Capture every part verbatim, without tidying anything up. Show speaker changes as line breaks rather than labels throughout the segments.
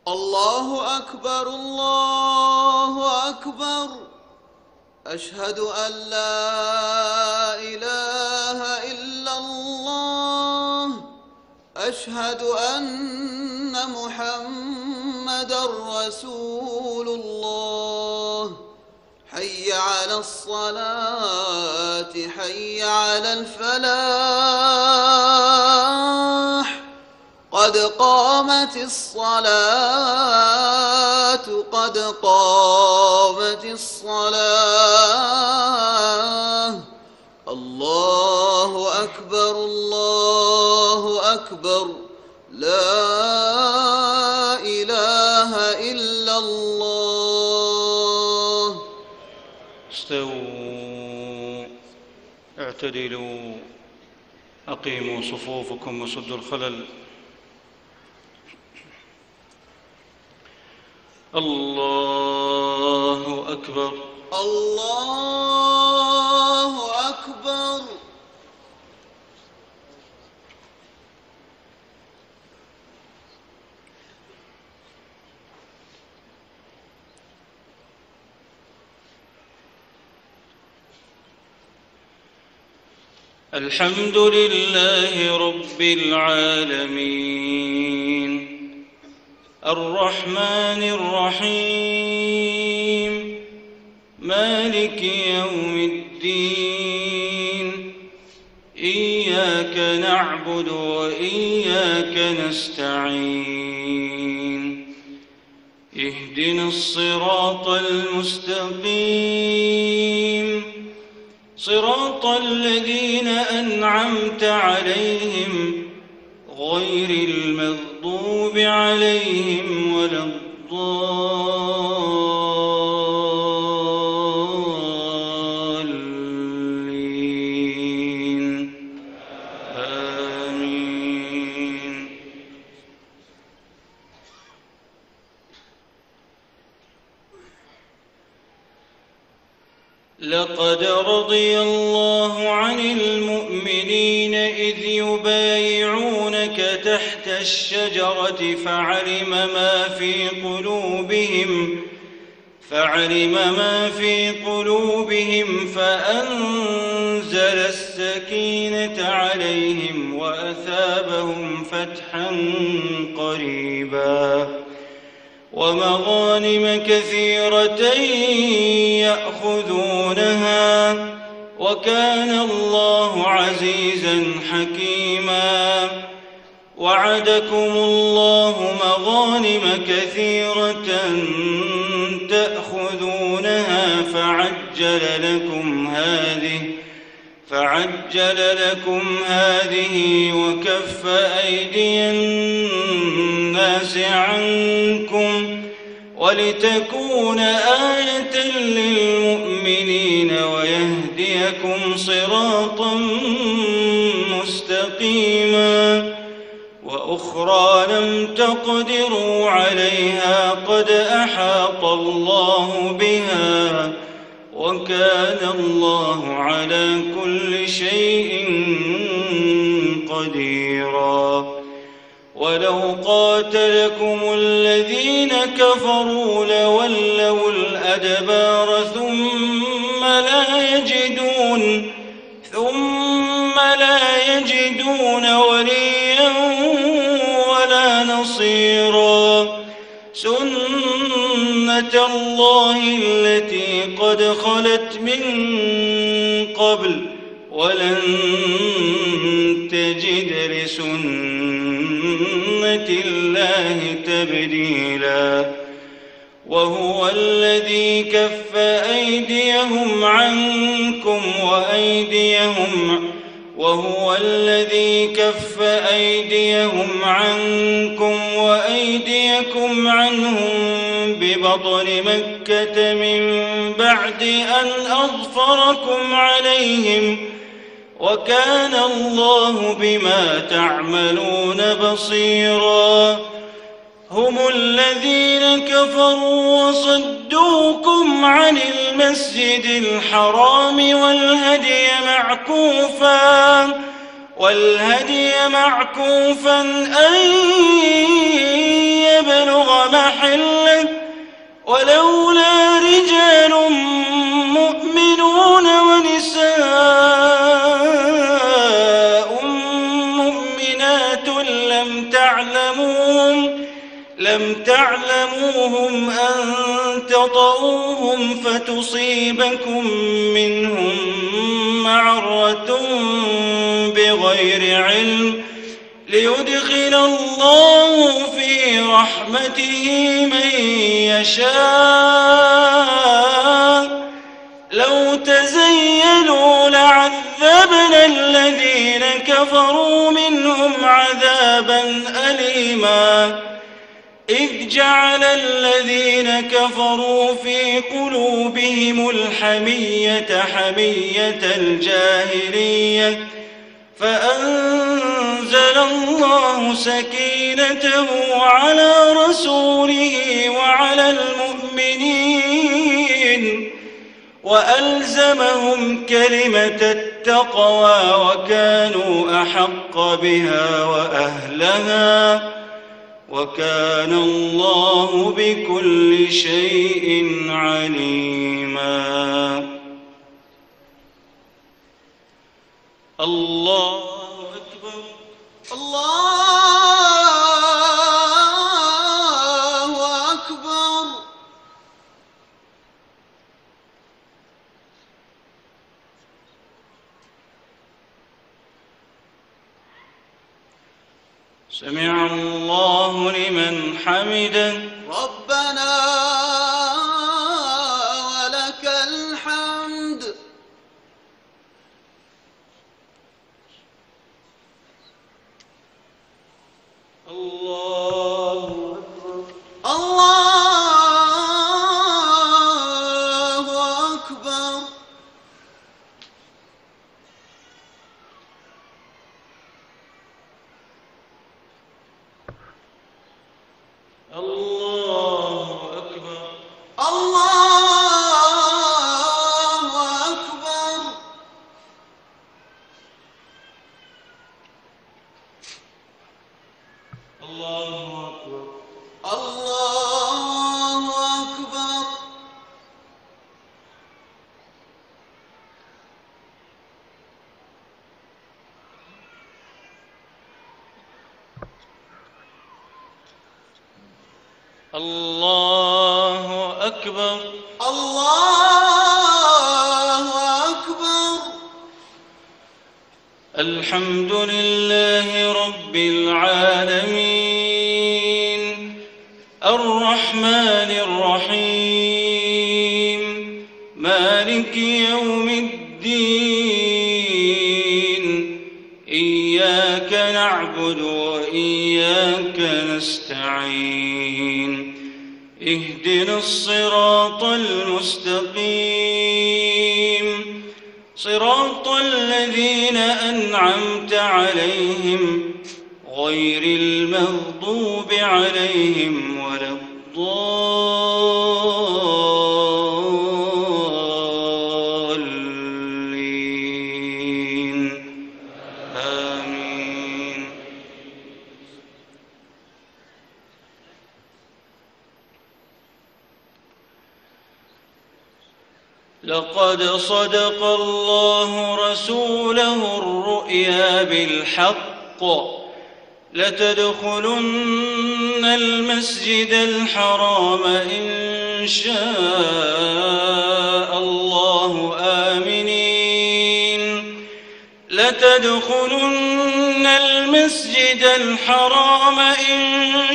الله أكبر الله أكبر. أشهد أن لا إله إلا الله. أشهد أن محمدًا رسول الله. حي على الصلاة حي على الفلاح. قد قامت الصلاة قد قامت الصلاة. الله أكبر الله أكبر. لا إله إلا الله.
استووا اعتدلوا أقيموا صفوفكم وسدوا الخلل. الله أكبر
الله أكبر.
الحمد لله رب العالمين الرحمن الرحيم مالك يوم الدين. إياك نعبد وإياك نستعين. اهدنا الصراط المستقيم صراط الذين أنعمت عليهم غير المغضوب عليهم ولا الضالين. آمين. لقد رضي الله عن المؤمنين إذ يبايعونك تحت الشجرة فعلم ما في قلوبهم فعلم ما في قلوبهم فأنزل السكينة عليهم وأثابهم فتحا قريبا ومغانم كثيرة يأخذونها وكان الله عزيزا حكيما. وعدكم الله مغانم كثيرة تأخذونها فعجل لكم هذه فعجل لكم هذه وكف أيدي الناس عنكم ولتكون آية للمؤمنين ويهديكم صراطا مستقيما. وأخرى لم تقدروا عليها قد أحاط الله بها وكان الله على كل شيء قديرا. ولو قاتلكم الذين كفروا لولوا الأدبار ثم لا يجدون ثم لا يجدون وليا ولا نصيرا. سنة الله التي قد خلت من قبل ولن تجد لسنة الله تبديلا. وهو الذي كف أيديهم عنكم وأيديهم وهو الذي كف أيديهم عنكم وأيديكم عنهم ببطن مكة من بعد أن أظفركم عليهم وكان الله بما تعملون بصيرا. هم الذين كفروا وصدوكم عن المسجد الحرام والهدي معكوفا والهدي معكوفا أن يبلغ محله ولولا رجال مؤمنون ونساء مؤمنات لم تعلموهم لم تعلموهم أن تطؤوهم فتصيبكم منهم معرة بغير علم ليدخل الله في رحمته من يشاء لو تزيلوا لعذبنا الذين كفروا منهم عذابا أليما إذ جعل الذين كفروا في قلوبهم الحمية حمية الجاهلية فأنزل الله سكينته على رسوله وعلى المؤمنين وألزمهم كلمة التقوى وكانوا أحق بها وأهلها وكان الله بكل شيء عليما. الله أكبر.
الله أكبر.
سمع الله لمن حمده.
ربنا ولك الحمد.
الله أكبر.
الله أكبر.
الله أكبر.
الله أكبر.
الله أكبر.
الله أكبر.
الله أكبر.
الله أكبر.
الحمد لله رب العالمين الرحمن الرحيم مالك يوم الدين إياك نعبد وإياك نستعين اهدنا الصراط المستقيم صراط الذين أنعمت عليهم غير المغضوب عليهم ولا الضالين آمين. لقد صدق الله رسوله الرؤيا بالحق لتدخلن المسجد الحرام إن شاء الله آمنين لتدخلن المسجد الحرام إن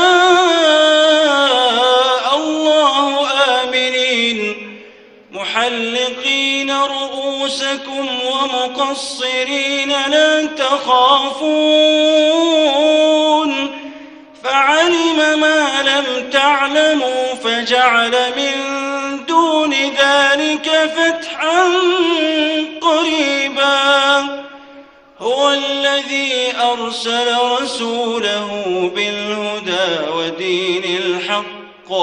شاء الله آمنين محلقين رؤوسكم ومقصرين لا تخافون فعلم ما لم تعلموا فجعل من دون ذلك فتحا قريبا هو الذي أرسل رسوله بالهدى ودين الحق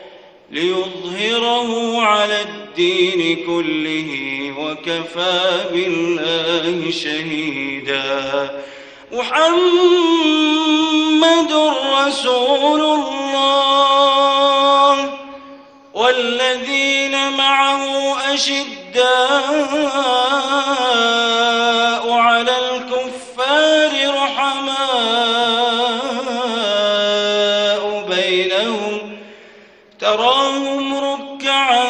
ليظهره على الدين كله وكفى بالله شهيدا. محمد رسول الله أشداء على الكفار رحماء بينهم تراهم ركعا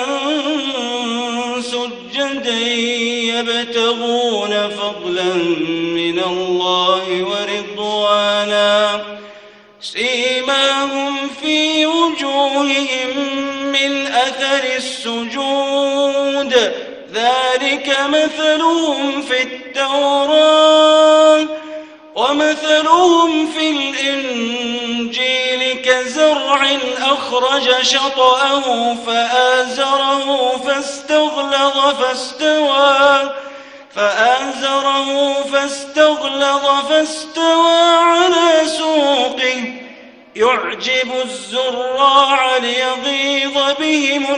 سجدا يبتغون فضلا من الله ورضوانا سيماهم في وجوههم من أثر السجود ذلك مثلهم في التوراة ومثلهم في الإنجيل كزرع أخرج شطأه فآزره فاستغلظ فاستوى فآزره فاستغلظ فاستوى على سوقه يعجب الزراع ليغيظ بهم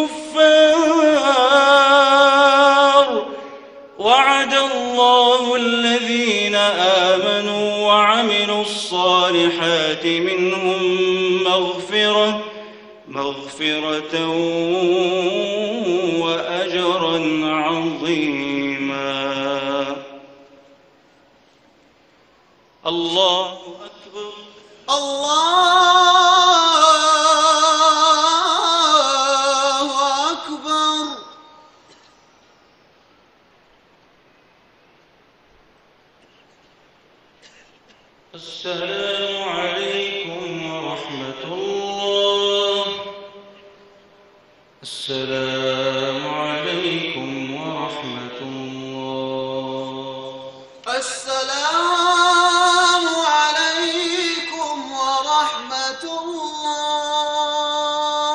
الكفار وعد الله الذين آمنوا وعملوا الصالحات منهم مغفرة مغفرة وأجرا عظيما. الله أكبر.
الله أكبر.
السلام عليكم ورحمة الله. السلام عليكم ورحمة الله.
السلام عليكم ورحمة الله.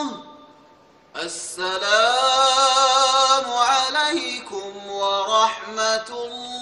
السلام عليكم ورحمة الله.